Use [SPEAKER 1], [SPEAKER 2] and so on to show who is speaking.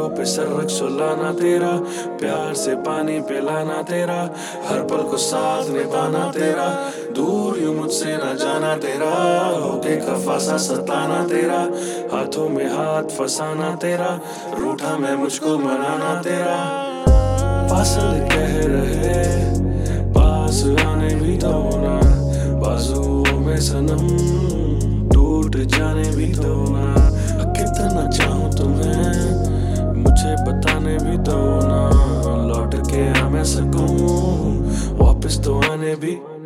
[SPEAKER 1] होठों पे सर रख सुलाना तेरा, प्यार से पानी पिलाना तेरा, हर पल को साथ निभाना तेरा, दूर यूं मुझसे न जाना तेरा, होके खफा सा सताना तेरा, हाथों में हाथ फंसाना तेरा, रूठा मैं मुझको मनाना तेरा। फासले कह रहे पास आने भी दो ना, बाजुओं में सनम टूट जाने भी दो ना, कितना चाहूं तुम्हें मुझे बताने भी दो ना, लौट के आ मैं सकूं वापस तो आने भी